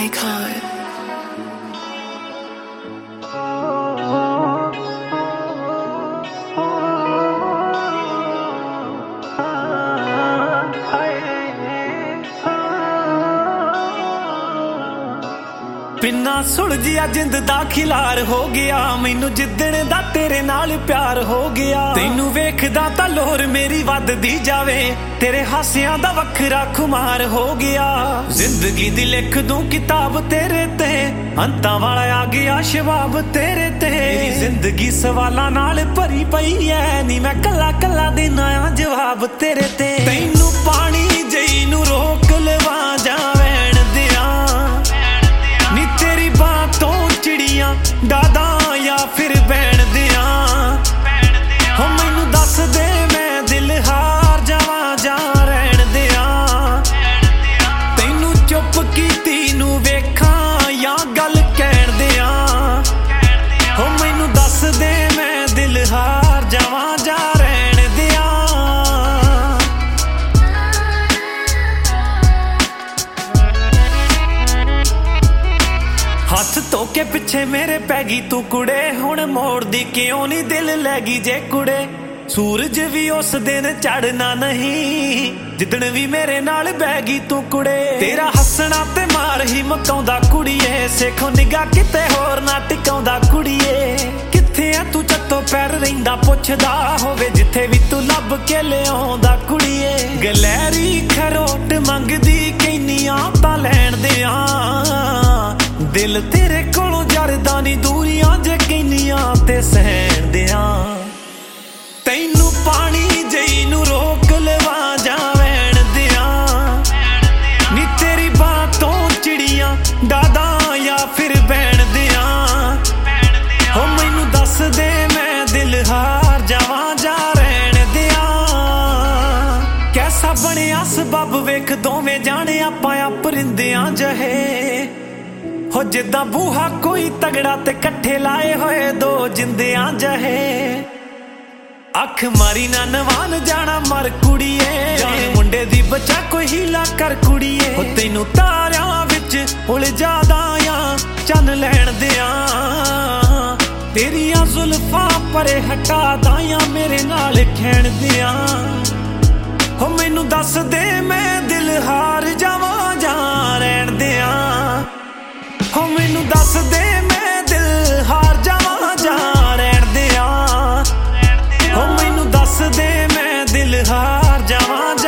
icon. बिना सुलझिया जिंद दा खिलार हो गया मैनू जिद्दण दा तेरे नाल प्यार हो गया तैनू वेखदा तां लोर मेरी वधदी जावे तेरे हासियां दा वखरा खुमार हो गया जिंदगी दी लिख दूं किताब तेरे ते अंतां वाला आ गया शबाब तेरे ते मेरी जिंदगी सवालां नाल भरी पई ऐ नी मैं कल्ला कल्ला देना आ जवाब तेरे ते तैनू पानी जई नू रोक लवा जावैण दियां नी तेरी बातों चिड़ियां डादा या फिर बैण दियां हो मैनू दस दे मैं दिल हार जावां जा रहण दियां तैनू चुप कीती नू वेखां या गल कहण दियां हो मैनू दस दे मैं दिल हार जावां जा रहण दियां हथ धोके पिछे मेरे पैगी तू कुड़े हुण मोड़ दी क्यों नी दिल लैगी जे कुड़े सूरज भी उस दिन चढ़ना नहीं जिदन भी मेरे नाल बैगी तू कुड़े तेरा हसना ते मार ही मकाउंदा कुड़िए सेखो निगाह किते होर ना टिकाउंदा कुड़िए किथे आ तू चत्तो पैर रहिंदा पुछदा होवे जिथे भी तू लभ के लिआउंदा कुड़िए गलैरी खरोट मंगदी कैनियां तां लैण दियां दिल तेरे कोलों जरदा नी दूरियां जे कैनियां ते सहण दियां तैनू पानी जई नू रोक लवा जावैण दियां नी तेरी बातों चिड़ियां डादा या फिर बैण दियां हो मैनू दस दे मैं दिल हार जावां जा रहण दियां कैसा बनिया सबब वेख दोवें जाने आपां परिंदियां जहे हो जिद्दां बूहा कोई तगड़ा ते कट्ठे लाए होए दो जिंदियां जहे अख मारी ना नवान जाना मर कुड़िए जान मुंडे दी बचा कोई हीला कर कुड़िए हो तैनू तारियां विच उलझादा या चन लैण दियां तेरियां जुल्फां परे हटा दाया मेरे नाल खैण दियां हो मैनू दस दे मैं दिल हार जावां जा रहण दियां हो मैनू दस दे मैं दिल हार जावां जा रहण दियां हो मैनू दस दे मैं दिल हार जावां